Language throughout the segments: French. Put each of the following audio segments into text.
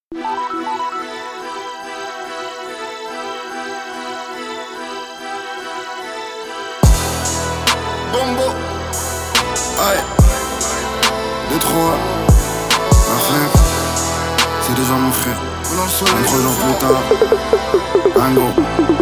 Bombo. Aïe. 2, 3. Un frère. C'est déjà mon frère. 23 jours plus tard. Un gros.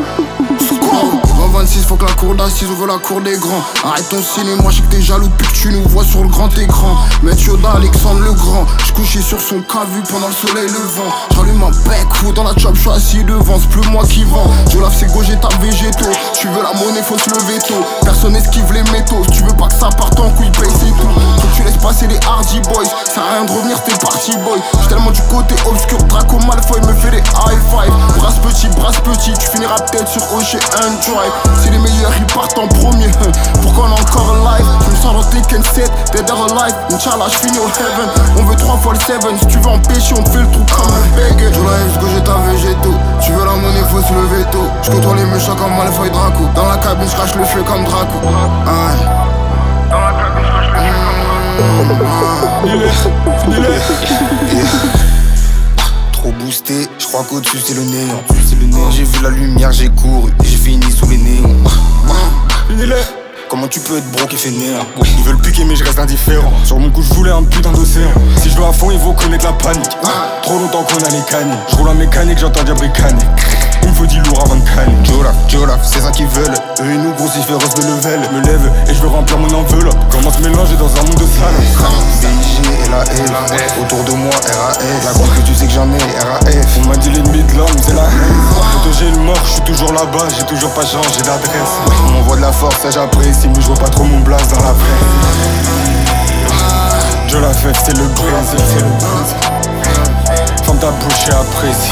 26, faut que la cour d'assises ouvre la cour des grands. Arrête ton ciné, moi je sais que t'es jaloux depuis que tu nous vois sur le grand écran. Maître Yoda, Alexandre le Grand. J'couchais sur son cavu pendant le soleil levant. J'allume un bec ou dans la chop, j'suis assis devant. C'est plus moi qui vends. Jolaf c'est gauche, ta végétaux. Tu veux la monnaie, faut se lever tôt. Personne esquive les métaux. Si tu veux pas que ça parte en couille, paye c'est tout. Faut que tu laisses passer les hardy boys. Ça a rien de revenir, t'es party boy. J'suis tellement du côté obscur, Draco Malfoy me fait des high five. Brasse petit, tu finiras peut-être sur Ocean Drive. Si les meilleurs ils partent en premier, pourquoi on est encore live? Je me sens dans Tekken 7, dead or alive. Inch'Allah j'finis au heaven. On veut 3 fois le 7. Si tu veux empêcher, on fait le trou comme un beg. Jolaf gauche ta végétaux. Tu veux la monnaie, faut se lever tôt. J'contrôle les méchants comme Malfoy Draco. Dans la cabine j'crache le feu comme Draco. Aïe. Dans la cabine j'crache le feu comme Draco. Finis-le. Trop boosté, je crois qu'au-dessus c'est le néant. J'ai vu la lumière, j'ai couru et j'ai fini sous les néons. Finis-le. Comment tu peux être broke et fainéant? Ils veulent piquer mais je reste indifférent. Sur mon coup je voulais un putain d'océan. Si je veux à fond il faut connaître la panique. Trop longtemps qu'on a les canines. Je roule en mécanique, j'entends dire bécané. Il me faut 10 lourds avant de canner. Jolaf, c'est ça qu'ils veulent. Eux et nous grossissent féroces de level. Me lève et je veux remplir mon enveloppe. Comment se mélanger dans un monde de salade? BG et la F. Autour de moi RAF. La grosse que tu sais que j'en ai RAF. On m'a dit l'ennemi de l'homme c'est la haine. Protéger le mort, je suis toujours là-bas. J'ai toujours pas changé d'adresse. On m'envoie de la force, ça j'apprécie. Mais je vois pas trop mon blast dans la presse. Jolaf F c'est le Brésil. Ferme ta bouche et apprécie.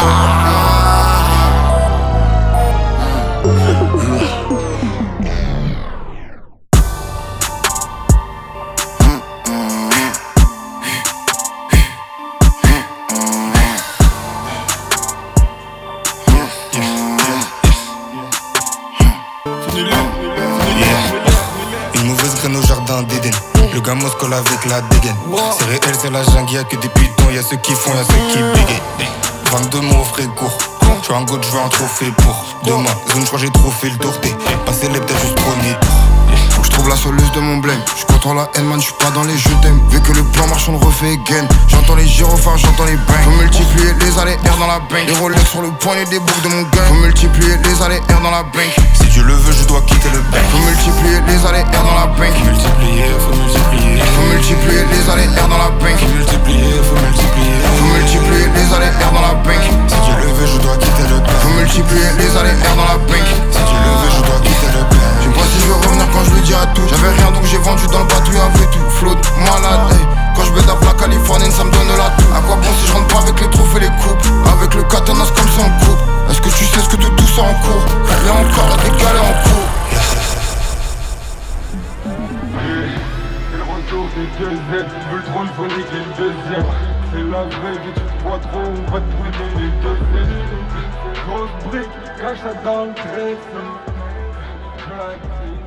Une mauvaise graine au jardin d'Éden. Le gamos colle avec la dégaine. C'est réel, c'est la jungle, y'a que des pitons. Y'a ceux qui font, y'a ceux qui bégayent. 22 mots au frais court. J'suis un goat, j'veux un trophée pour demain. Zone, j'crois j'ai trop fait le tour. T'es passé les peut-être juste premier. Faut que j'trouve la soluce de mon blême. J'suis contre la haine, man, j'suis pas dans les je t'aime. Vu que le plan marche, on le refait again. J'entends les gyrophares, j'entends les bangs. Faut multiplier les allées R dans la banque. Les Rolex sur le poignet des boucles de mon gang. Faut multiplier les allées R dans la banque. Si Dieu le veut, je dois quitter le bank. Faut multiplier les allées R dans la banque. Faut multiplier. Faut multiplier les allées R dans la banque. Faut multiplier. Faut multiplier les allées R dans la banque. Si Dieu le veut, je dois quitter le bank. Faut multiplier les allées R dans la banque. Si Dieu le veut, je dois quitter le bank. Je sais pas si je vais revenir quand je le dis à tout. J'avais rien donc j'ai vendu dans le bateau, y'avait tout. Flotte, malade, hey. Quand je baisse la californienne, ça me donne la tout. À quoi bon si je rentre pas avec les trophées, les coupes? Avec le katana, c'est comme ça en coupe. Est-ce que tu sais ce que de tout ça en cours? Rien encore à décaler en cours. C'est le retour des deux Z. Tu veux le trône, faut niquer le deuxième. C'est la vraie vie, tu crois trop, on va te brûler les deux Z. Grosse brique, cache ça dans le trésor.